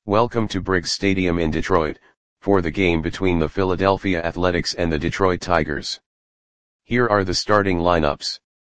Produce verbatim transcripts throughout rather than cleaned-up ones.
Welcome to Briggs Stadium in Detroit, for the game between the Philadelphia Athletics and the Detroit Tigers. Here are the starting lineups.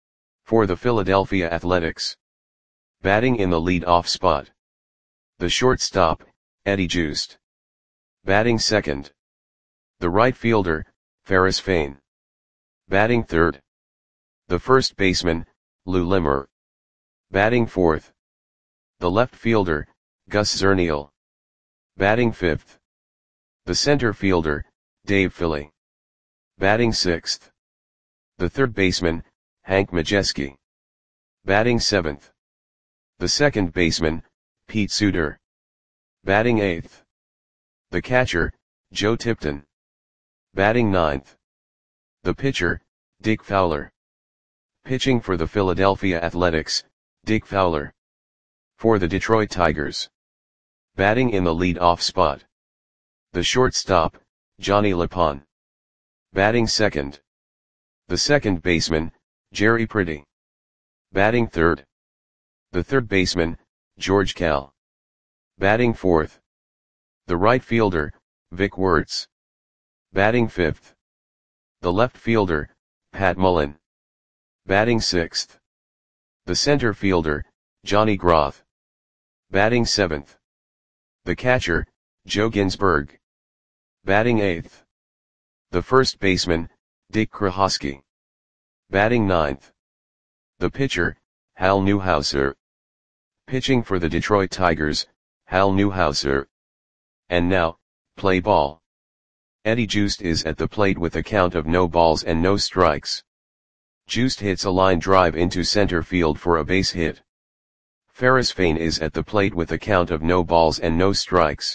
For the Philadelphia Athletics. Batting in the lead-off spot. The shortstop, Eddie Joost. Batting second. The right fielder, Ferris Fain. Batting third. The first baseman, Lou Limmer. Batting fourth. The left fielder, Gus Zernial. Batting fifth. The center fielder, Dave Philly. Batting sixth. The third baseman, Hank Majeski. Batting seventh. The second baseman, Pete Suter. Batting eighth. The catcher, Joe Tipton. Batting ninth. The pitcher, Dick Fowler. Pitching for the Philadelphia Athletics, Dick Fowler. For the Detroit Tigers. Batting in the lead-off spot. The shortstop, Johnny LePon. Batting second. The second baseman, Jerry Pretty. Batting third. The third baseman, George Kell. Batting fourth. The right fielder, Vic Wertz. Batting fifth. The left fielder, Pat Mullen. Batting sixth. The center fielder, Johnny Groth. Batting seventh. The catcher, Joe Ginsberg. Batting eighth. The first baseman, Dick Krahosky. Batting ninth. The pitcher, Hal Newhouser. Pitching for the Detroit Tigers, Hal Newhouser. And now, play ball. Eddie Joost is at the plate with a count of no balls and no strikes. Joost hits a line drive into center field for a base hit. Ferris Fain is at the plate with a count of no balls and no strikes.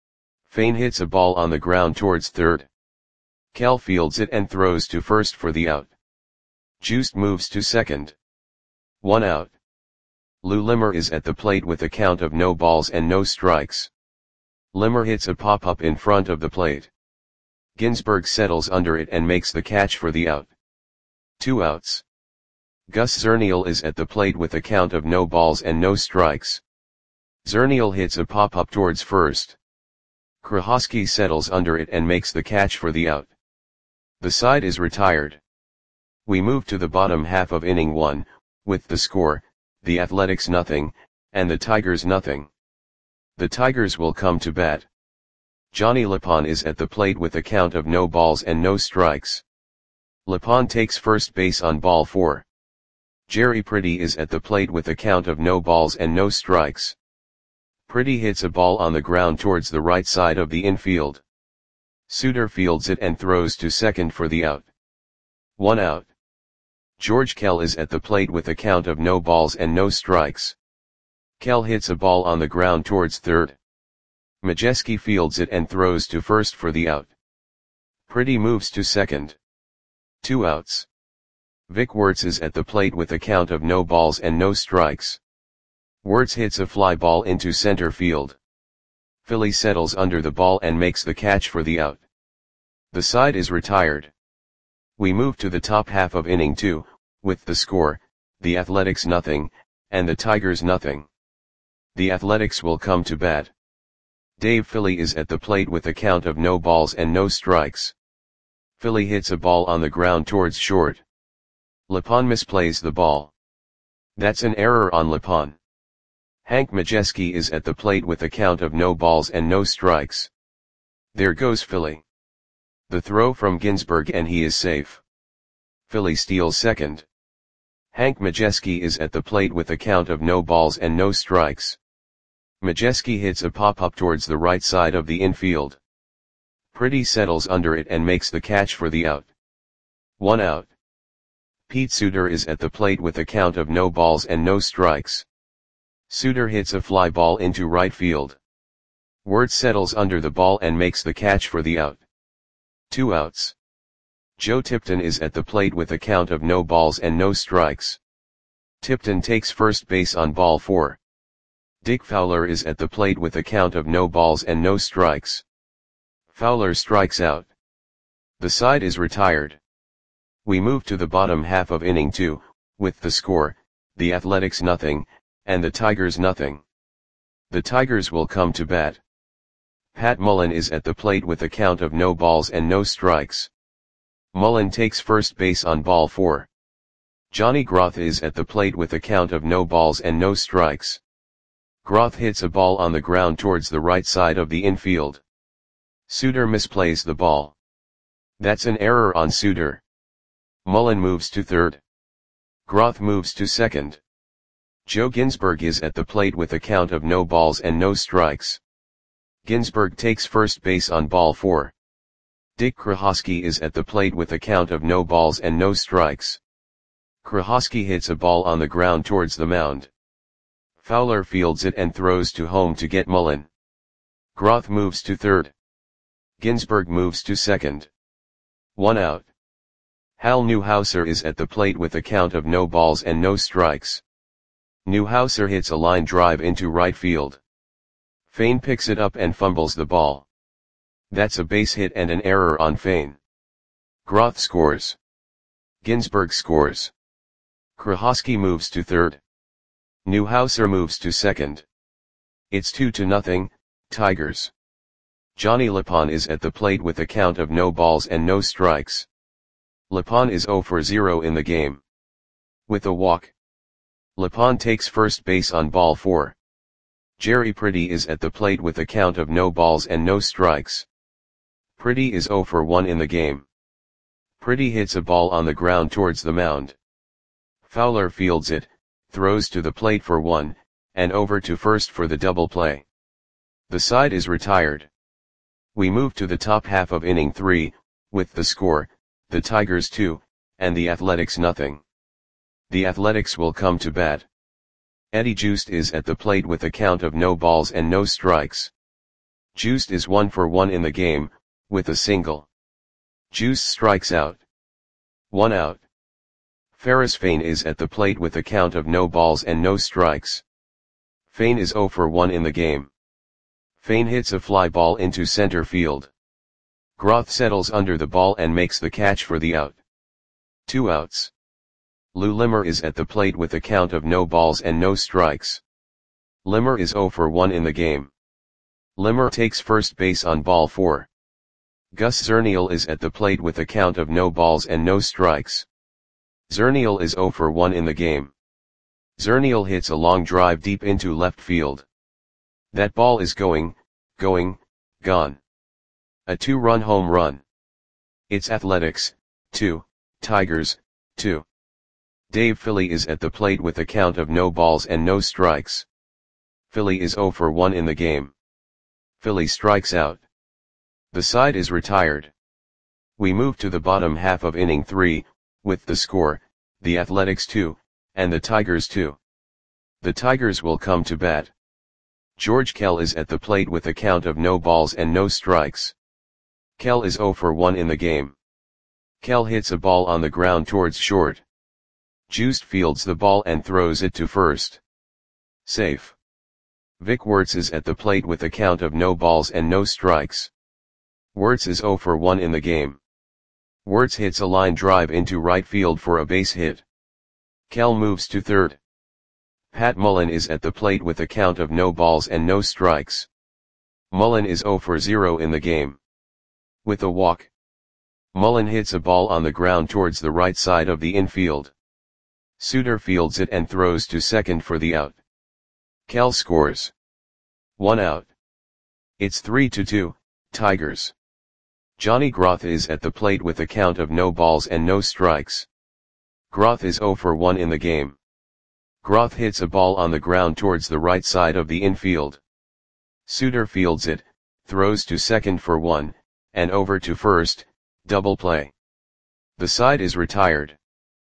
Fain hits a ball on the ground towards third. Kell fields it and throws to first for the out. Joost moves to second. One out. Lou Limmer is at the plate with a count of no balls and no strikes. Limmer hits a pop-up in front of the plate. Ginsberg settles under it and makes the catch for the out. Two outs. Gus Zernial is at the plate with a count of no balls and no strikes. Zernial hits a pop-up towards first. Krahosky settles under it and makes the catch for the out. The side is retired. We move to the bottom half of inning one, with the score, the Athletics nothing, and the Tigers nothing. The Tigers will come to bat. Johnny LePon is at the plate with a count of no balls and no strikes. LePon takes first base on ball four. Jerry Pretty is at the plate with a count of no balls and no strikes. Pretty hits a ball on the ground towards the right side of the infield. Suter fields it and throws to second for the out. One out. George Kell is at the plate with a count of no balls and no strikes. Kell hits a ball on the ground towards third. Majeski fields it and throws to first for the out. Pretty moves to second. Two outs. Vic Wertz is at the plate with a count of no balls and no strikes. Wertz hits a fly ball into center field. Philly settles under the ball and makes the catch for the out. The side is retired. We move to the top half of inning two, with the score, the Athletics nothing, and the Tigers nothing. The Athletics will come to bat. Dave Philly is at the plate with a count of no balls and no strikes. Philly hits a ball on the ground towards short. LePon misplays the ball. That's an error on LePon. Hank Majeski is at the plate with a count of no balls and no strikes. There goes Philly. The throw from Ginsberg and he is safe. Philly steals second. Hank Majeski is at the plate with a count of no balls and no strikes. Majeski hits a pop-up towards the right side of the infield. Pretty settles under it and makes the catch for the out. One out. Pete Suter is at the plate with a count of no balls and no strikes. Suter hits a fly ball into right field. Wertz settles under the ball and makes the catch for the out. Two outs. Joe Tipton is at the plate with a count of no balls and no strikes. Tipton takes first base on ball four. Dick Fowler is at the plate with a count of no balls and no strikes. Fowler strikes out. The side is retired. We move to the bottom half of inning two, with the score, the Athletics nothing, and the Tigers nothing. The Tigers will come to bat. Pat Mullen is at the plate with a count of no balls and no strikes. Mullen takes first base on ball four. Johnny Groth is at the plate with a count of no balls and no strikes. Groth hits a ball on the ground towards the right side of the infield. Suter misplays the ball. That's an error on Suter. Mullen moves to third. Groth moves to second. Joe Ginsberg is at the plate with a count of no balls and no strikes. Ginsberg takes first base on ball four. Dick Krahosky is at the plate with a count of no balls and no strikes. Krahosky hits a ball on the ground towards the mound. Fowler fields it and throws to home to get Mullen. Groth moves to third. Ginsberg moves to second. One out. Hal Newhouser is at the plate with a count of no balls and no strikes. Newhouser hits a line drive into right field. Fain picks it up and fumbles the ball. That's a base hit and an error on Fain. Groth scores. Ginsberg scores. Krahosky moves to third. Newhouser moves to second. It's two to nothing, Tigers. Johnny Lapon is at the plate with a count of no balls and no strikes. Lapon is zero for zero in the game. With a walk. Lapon takes first base on ball four. Jerry Pretty is at the plate with a count of no balls and no strikes. Pretty is zero for one in the game. Pretty hits a ball on the ground towards the mound. Fowler fields it, throws to the plate for one, and over to first for the double play. The side is retired. We move to the top half of inning three, with the score, the Tigers two, and the Athletics nothing. The Athletics will come to bat. Eddie Joost is at the plate with a count of no balls and no strikes. Joost is one for one in the game, with a single. Joost strikes out. One out. Ferris Fain is at the plate with a count of no balls and no strikes. Fain is zero for one in the game. Fain hits a fly ball into center field. Groth settles under the ball and makes the catch for the out. Two outs. Lou Limmer is at the plate with a count of no balls and no strikes. Limmer is zero for one in the game. Limmer takes first base on ball four. Gus Zernial is at the plate with a count of no balls and no strikes. Zernial is zero for one in the game. Zernial hits a long drive deep into left field. That ball is going, going, gone. A two-run home run. It's Athletics, two, Tigers, two. Dave Philly is at the plate with a count of no balls and no strikes. Philly is zero for one in the game. Philly strikes out. The side is retired. We move to the bottom half of inning three, with the score, the Athletics two, and the Tigers two. The Tigers will come to bat. George Kell is at the plate with a count of no balls and no strikes. Kell is zero for one in the game. Kell hits a ball on the ground towards short. Joost fields the ball and throws it to first. Safe. Vic Wertz is at the plate with a count of no balls and no strikes. Wertz is zero for one in the game. Wertz hits a line drive into right field for a base hit. Kell moves to third. Pat Mullen is at the plate with a count of no balls and no strikes. Mullen is zero for zero in the game. With a walk. Mullen hits a ball on the ground towards the right side of the infield. Suter fields it and throws to second for the out. Kell scores. One out. It's three to two, Tigers. Johnny Groth is at the plate with a count of no balls and no strikes. Groth is zero for one in the game. Groth hits a ball on the ground towards the right side of the infield. Suter fields it, throws to second for one, and over to first, double play. The side is retired.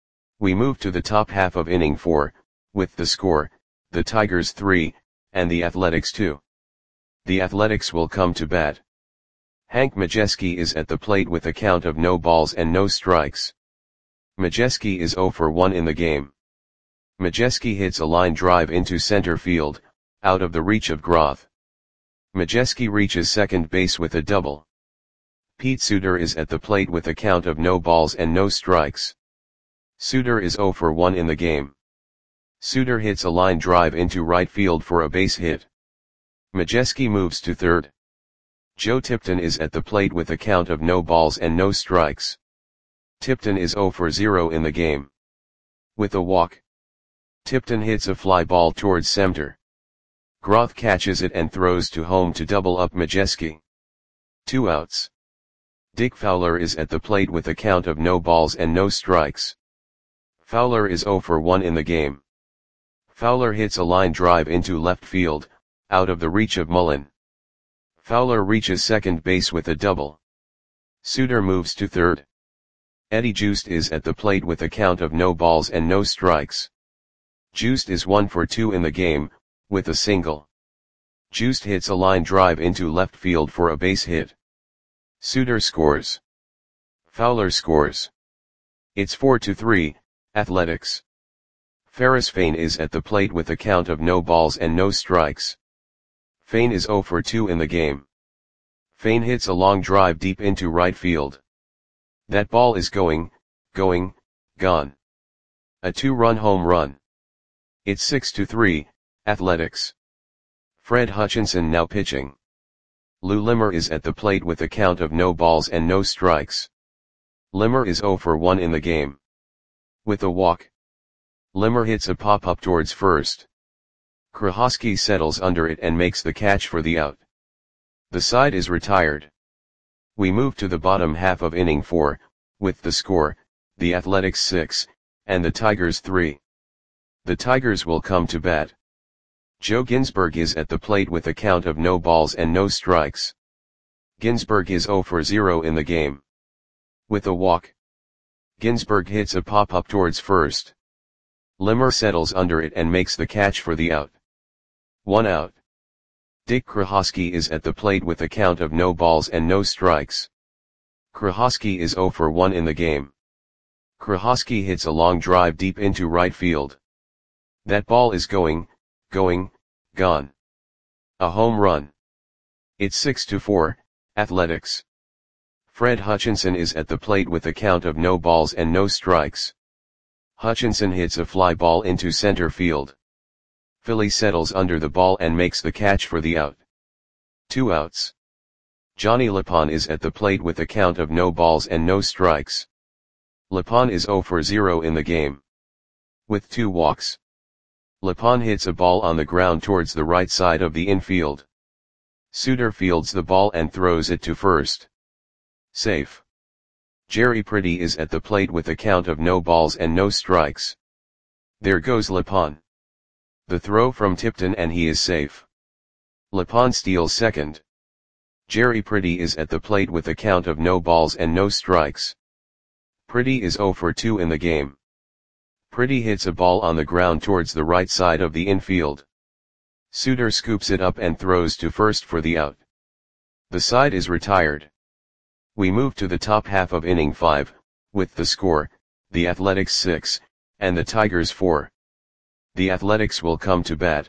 We move to the top half of inning four, with the score, the Tigers three, and the Athletics two. The Athletics will come to bat. Hank Majeski is at the plate with a count of no balls and no strikes. Majeski is zero for one in the game. Majeski hits a line drive into center field, out of the reach of Groth. Majeski reaches second base with a double. Pete Suter is at the plate with a count of no balls and no strikes. Suter is zero for one in the game. Suter hits a line drive into right field for a base hit. Majewski moves to third. Joe Tipton is at the plate with a count of no balls and no strikes. Tipton is zero for zero in the game. With a walk, Tipton hits a fly ball towards center. Groth catches it and throws to home to double up Majewski. Two outs. Dick Fowler is at the plate with a count of no balls and no strikes. Fowler is zero for one in the game. Fowler hits a line drive into left field, out of the reach of Mullen. Fowler reaches second base with a double. Suter moves to third. Eddie Joost is at the plate with a count of no balls and no strikes. Joost is one for two in the game, with a single. Joost hits a line drive into left field for a base hit. Suter scores. Fowler scores. It's four to three, Athletics. Ferris Fain is at the plate with a count of no balls and no strikes. Fain is zero for two in the game. Fain hits a long drive deep into right field. That ball is going, going, gone. A two-run home run. It's six to three, Athletics. Fred Hutchinson now pitching. Lou Limmer is at the plate with a count of no balls and no strikes. Limmer is zero for one in the game. With a walk, Limmer hits a pop-up towards first. Krahosky settles under it and makes the catch for the out. The side is retired. We move to the bottom half of inning four, with the score, the Athletics six, and the Tigers three. The Tigers will come to bat. Joe Ginsberg is at the plate with a count of no balls and no strikes. Ginsberg is zero for zero in the game. With a walk, Ginsberg hits a pop-up towards first. Limmer settles under it and makes the catch for the out. One out. Dick Krahosky is at the plate with a count of no balls and no strikes. Krahosky is zero for one in the game. Krahosky hits a long drive deep into right field. That ball is going, going, gone. A home run. It's six to four, Athletics. Fred Hutchinson is at the plate with a count of no balls and no strikes. Hutchinson hits a fly ball into center field. Philly settles under the ball and makes the catch for the out. Two outs. Johnny Lapon is at the plate with a count of no balls and no strikes. Lapon is zero for zero in the game. With two walks, Lapon hits a ball on the ground towards the right side of the infield. Suter fields the ball and throws it to first. Safe. Jerry Pretty is at the plate with a count of no balls and no strikes. There goes Lapon. The throw from Tipton and he is safe. Lapon steals second. Jerry Pretty is at the plate with a count of no balls and no strikes. Pretty is zero for two in the game. Pretty hits a ball on the ground towards the right side of the infield. Suter scoops it up and throws to first for the out. The side is retired. We move to the top half of inning five, with the score, the Athletics six, and the Tigers four. The Athletics will come to bat.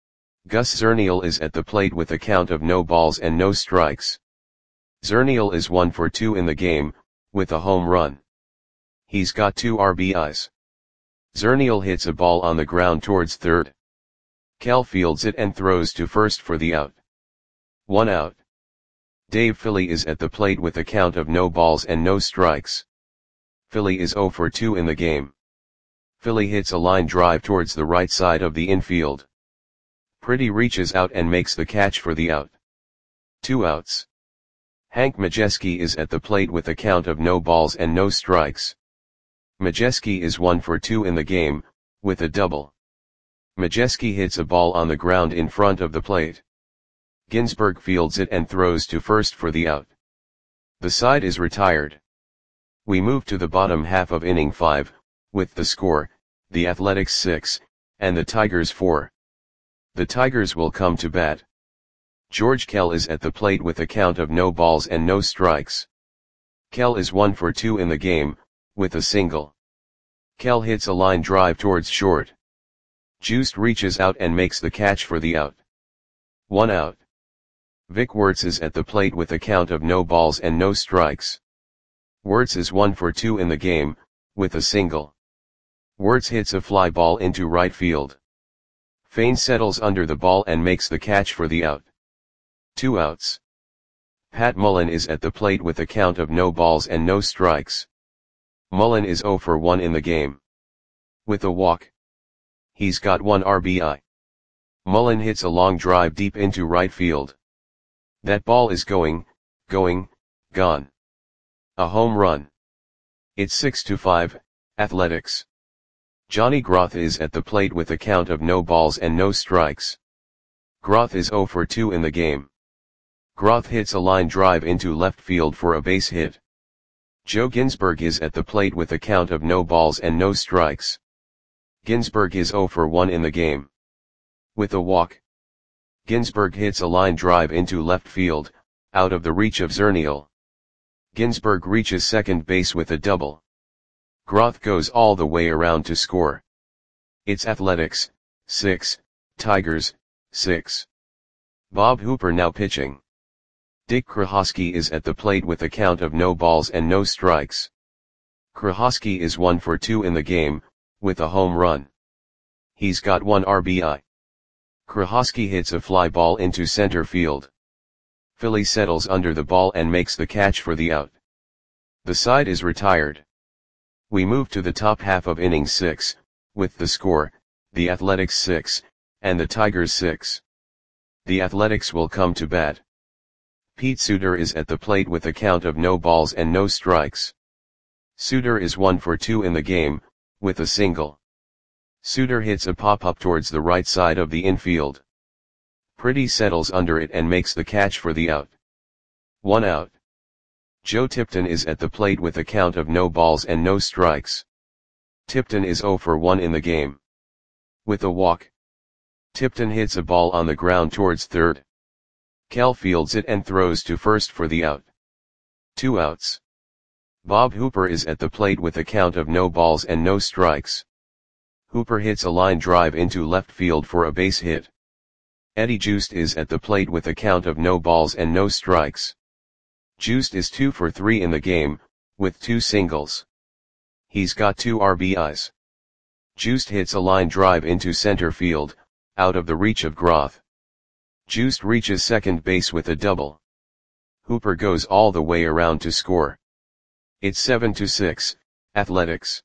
Gus Zernial is at the plate with a count of no balls and no strikes. Zernial is one for two in the game, with a home run. He's got two R B Is. Zernial hits a ball on the ground towards third. Cal fields it and throws to first for the out. One out. Dave Philly is at the plate with a count of no balls and no strikes. Philly is zero for two in the game. Philly hits a line drive towards the right side of the infield. Pretty reaches out and makes the catch for the out. Two outs. Hank Majewski is at the plate with a count of no balls and no strikes. Majewski is one for two in the game, with a double. Majewski hits a ball on the ground in front of the plate. Ginsberg fields it and throws to first for the out. The side is retired. We move to the bottom half of inning five, with the score, the Athletics six, and the Tigers four. The Tigers will come to bat. George Kell is at the plate with a count of no balls and no strikes. Kell is one for two in the game, with a single. Kell hits a line drive towards short. Joost reaches out and makes the catch for the out. One out. Vic Wertz is at the plate with a count of no balls and no strikes. Wertz is one for two in the game, with a single. Wertz hits a fly ball into right field. Fane settles under the ball and makes the catch for the out. Two outs. Pat Mullen is at the plate with a count of no balls and no strikes. Mullen is oh for one in the game. With a walk. He's got one R B I. Mullen hits a long drive deep into right field. That ball is going, going, gone. A home run. It's six to five, Athletics. Johnny Groth is at the plate with a count of no balls and no strikes. Groth is oh for two in the game. Groth hits a line drive into left field for a base hit. Joe Ginsberg is at the plate with a count of no balls and no strikes. Ginsberg is oh for one in the game. With a walk. Ginsberg hits a line drive into left field, out of the reach of Zernial. Ginsberg reaches second base with a double. Groth goes all the way around to score. It's Athletics, six, Tigers, six. Bob Hooper now pitching. Dick Krahosky is at the plate with a count of no balls and no strikes. Krahosky is one for two in the game, with a home run. He's got one R B I. Krahosky hits a fly ball into center field. Philly settles under the ball and makes the catch for the out. The side is retired. We move to the top half of inning six, with the score, the Athletics six, and the Tigers six. The Athletics will come to bat. Pete Suter is at the plate with a count of no balls and no strikes. Suter is one for two in the game, with a single. Suter hits a pop-up towards the right side of the infield. Pretty settles under it and makes the catch for the out. One out. Joe Tipton is at the plate with a count of no balls and no strikes. Tipton is oh for one in the game. With a walk. Tipton hits a ball on the ground towards third. Cal fields it and throws to first for the out. Two outs. Bob Hooper is at the plate with a count of no balls and no strikes. Hooper hits a line drive into left field for a base hit. Eddie Joost is at the plate with a count of no balls and no strikes. Joost is two for three in the game, with two singles. He's got two R B Is. Joost hits a line drive into center field, out of the reach of Groth. Joost reaches second base with a double. Hooper goes all the way around to score. It's seven to six, Athletics.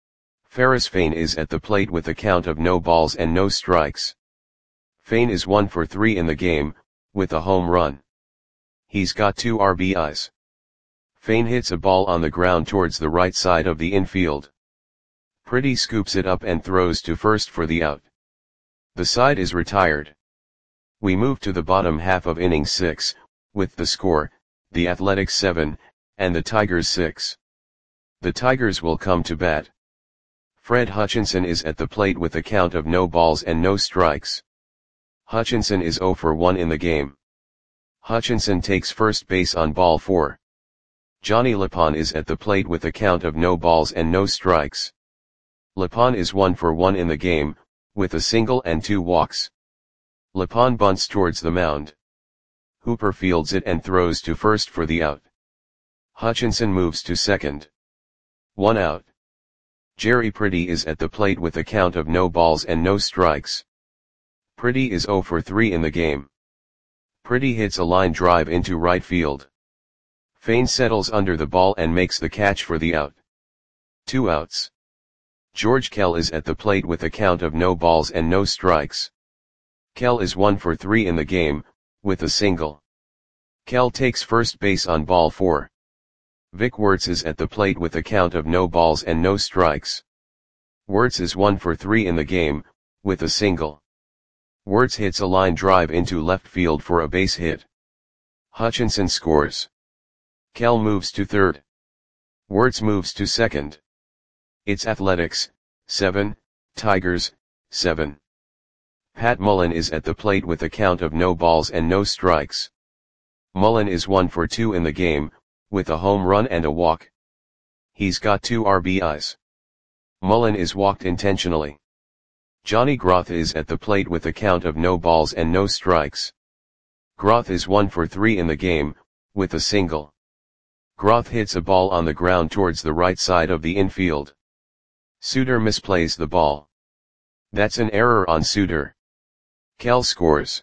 Ferris Fane is at the plate with a count of no balls and no strikes. Fane is one for three in the game, with a home run. He's got two R B Is. Fane hits a ball on the ground towards the right side of the infield. Pretty scoops it up and throws to first for the out. The side is retired. We move to the bottom half of inning six, with the score, the Athletics seven, and the Tigers six. The Tigers will come to bat. Fred Hutchinson is at the plate with a count of no balls and no strikes. Hutchinson is oh for one in the game. Hutchinson takes first base on ball four. Johnny Lapon is at the plate with a count of no balls and no strikes. Lapon is one for one in the game, with a single and two walks. Lapon bunts towards the mound. Hooper fields it and throws to first for the out. Hutchinson moves to second. One out. Jerry Pretty is at the plate with a count of no balls and no strikes. Pretty is oh for three in the game. Pretty hits a line drive into right field. Fane settles under the ball and makes the catch for the out. Two outs. George Kell is at the plate with a count of no balls and no strikes. Kell is one for three in the game, with a single. Kell takes first base on ball four. Vic Wertz is at the plate with a count of no balls and no strikes. Wertz is one for three in the game, with a single. Wertz hits a line drive into left field for a base hit. Hutchinson scores. Kell moves to third. Wertz moves to second. It's Athletics, seven, Tigers, seven. Pat Mullen is at the plate with a count of no balls and no strikes. Mullen is one for two in the game, with a home run and a walk. He's got two R B Is. Mullen is walked intentionally. Johnny Groth is at the plate with a count of no balls and no strikes. Groth is one for three in the game, with a single. Groth hits a ball on the ground towards the right side of the infield. Suter misplays the ball. That's an error on Suter. Kell scores.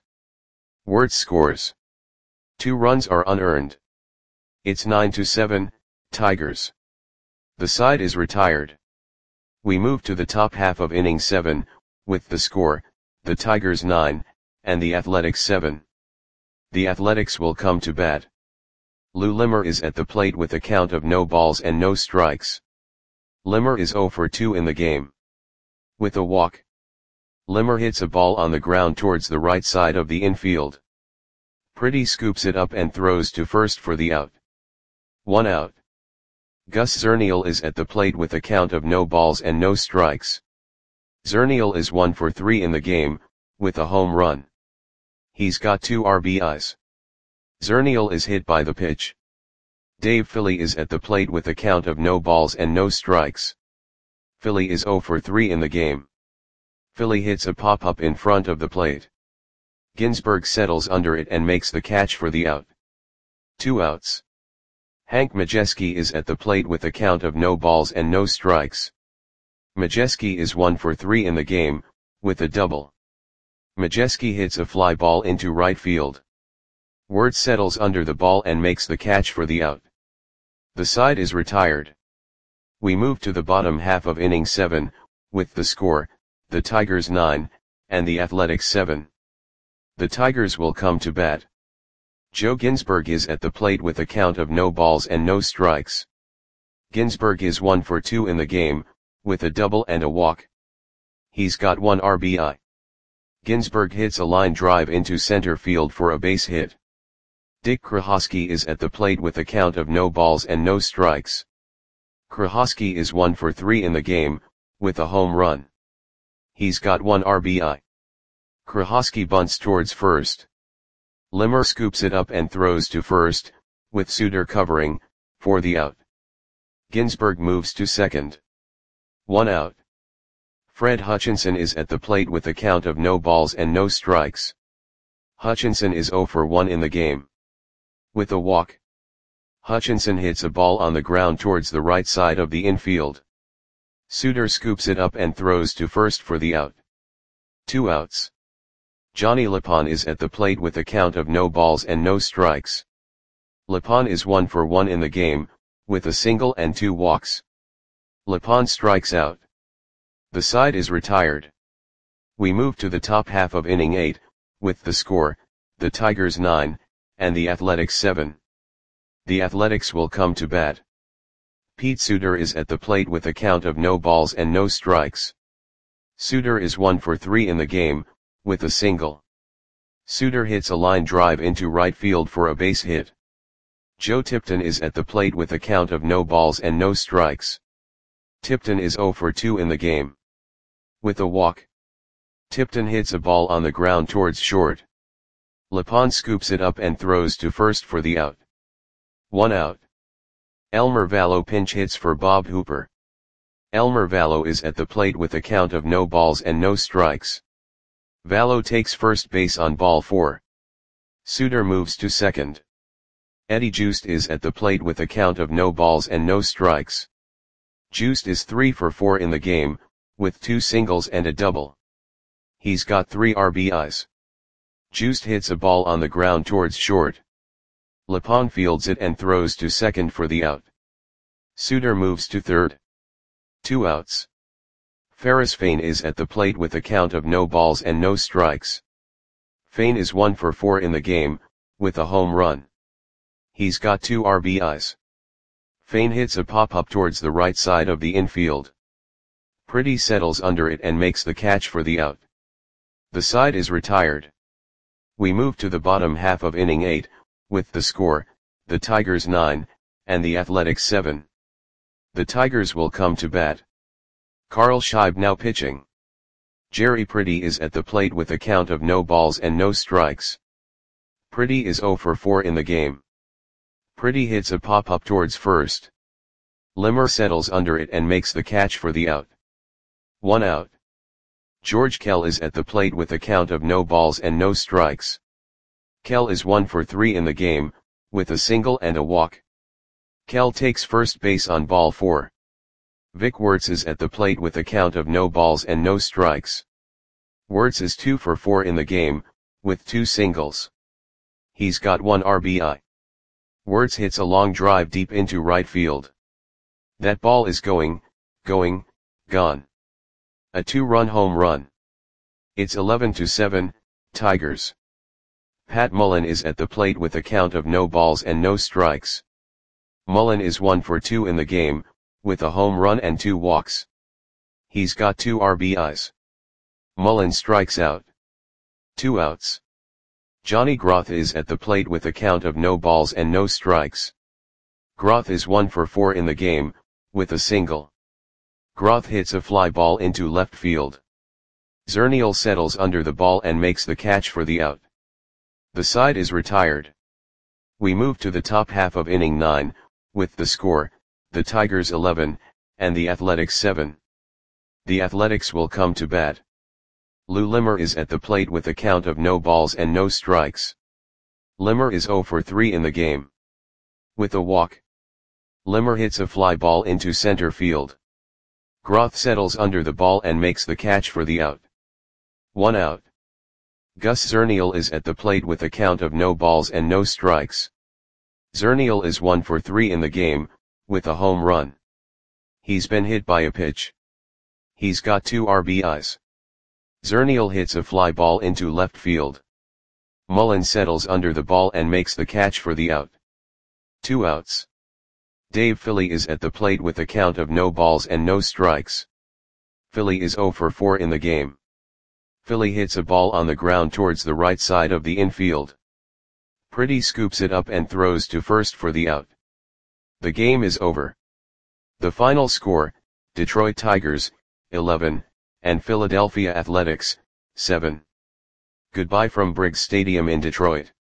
Wirtz scores. Two runs are unearned. It's nine to seven, Tigers. The side is retired. We move to the top half of inning seven, with the score, the Tigers nine, and the Athletics seven. The Athletics will come to bat. Lou Limmer is at the plate with a count of no balls and no strikes. Limmer is oh for two in the game. With a walk. Limmer hits a ball on the ground towards the right side of the infield. Pretty scoops it up and throws to first for the out. One out. Gus Zernial is at the plate with a count of no balls and no strikes. Zernial is one for three in the game, with a home run. He's got two R B Is. Zernial is hit by the pitch. Dave Philly is at the plate with a count of no balls and no strikes. Philly is oh for three in the game. Philly hits a pop-up in front of the plate. Ginsberg settles under it and makes the catch for the out. Two outs. Hank Majeski is at the plate with a count of no balls and no strikes. Majeski is one for three in the game, with a double. Majeski hits a fly ball into right field. Wirtz settles under the ball and makes the catch for the out. The side is retired. We move to the bottom half of inning seven, with the score, the Tigers nine, and the Athletics seven. The Tigers will come to bat. Joe Ginsberg is at the plate with a count of no balls and no strikes. Ginsberg is one for two in the game, with a double and a walk. He's got one R B I. Ginsberg hits a line drive into center field for a base hit. Dick Krahosky is at the plate with a count of no balls and no strikes. Krahosky is one for three in the game, with a home run. He's got one R B I. Krahosky bunts towards first. Limmer scoops it up and throws to first, with Suter covering, for the out. Ginsberg moves to second. One out. Fred Hutchinson is at the plate with a count of no balls and no strikes. Hutchinson is oh for one in the game. With a walk. Hutchinson hits a ball on the ground towards the right side of the infield. Suter scoops it up and throws to first for the out. Two outs. Johnny Lapon is at the plate with a count of no balls and no strikes. Lapon is one for one in the game, with a single and two walks. Lapon strikes out. The side is retired. We move to the top half of inning eight, with the score, the Tigers nine, and the Athletics seven. The Athletics will come to bat. Pete Suter is at the plate with a count of no balls and no strikes. Suter is one for three in the game, with a single. Suter hits a line drive into right field for a base hit. Joe Tipton is at the plate with a count of no balls and no strikes. Tipton is oh for two in the game. With a walk. Tipton hits a ball on the ground towards short. Lapon scoops it up and throws to first for the out. One out. Elmer Vallow pinch hits for Bob Hooper. Elmer Vallow is at the plate with a count of no balls and no strikes. Vallow takes first base on ball four. Suter moves to second. Eddie Joost is at the plate with a count of no balls and no strikes. Joost is three for four in the game, with two singles and a double. He's got three R B Is. Joost hits a ball on the ground towards short. Lapon fields it and throws to second for the out. Suter moves to third. Two outs. Ferris Fain is at the plate with a count of no balls and no strikes. Fain is one for four in the game, with a home run. He's got two R B Is. Fain hits a pop-up towards the right side of the infield. Pretty settles under it and makes the catch for the out. The side is retired. We move to the bottom half of inning eight, with the score, the Tigers nine, and the Athletics seven. The Tigers will come to bat. Carl Scheib now pitching. Jerry Pretty is at the plate with a count of no balls and no strikes. Pretty is oh for four in the game. Pretty hits a pop-up towards first. Limmer settles under it and makes the catch for the out. One out. George Kell is at the plate with a count of no balls and no strikes. Kell is one for three in the game, with a single and a walk. Kell takes first base on ball four. Vic Wirtz is at the plate with a count of no balls and no strikes. Wirtz is two for four in the game, with two singles. He's got one R B I. Wirtz hits a long drive deep into right field. That ball is going, going, gone. A two-run home run. It's eleven to seven, Tigers. Pat Mullen is at the plate with a count of no balls and no strikes. Mullen is one for two in the game, with a home run and two walks. He's got two R B Is. Mullen strikes out. Two outs. Johnny Groth is at the plate with a count of no balls and no strikes. Groth is one for four in the game, with a single. Groth hits a fly ball into left field. Zernial settles under the ball and makes the catch for the out. The side is retired. We move to the top half of inning nine, with the score, the Tigers eleven, and the Athletics seven. The Athletics will come to bat. Lou Limmer is at the plate with a count of no balls and no strikes. Limmer is zero for three in the game. With a walk. Limmer hits a fly ball into center field. Groth settles under the ball and makes the catch for the out. One out. Gus Zernial is at the plate with a count of no balls and no strikes. Zernial is one for three in the game, with a home run. He's been hit by a pitch. He's got two R B Is. Zernial hits a fly ball into left field. Mullen settles under the ball and makes the catch for the out. Two outs. Dave Philly is at the plate with a count of no balls and no strikes. Philly is zero for four in the game. Philly hits a ball on the ground towards the right side of the infield. Pretty scoops it up and throws to first for the out. The game is over. The final score, Detroit Tigers, eleven, and Philadelphia Athletics, seven. Goodbye from Briggs Stadium in Detroit.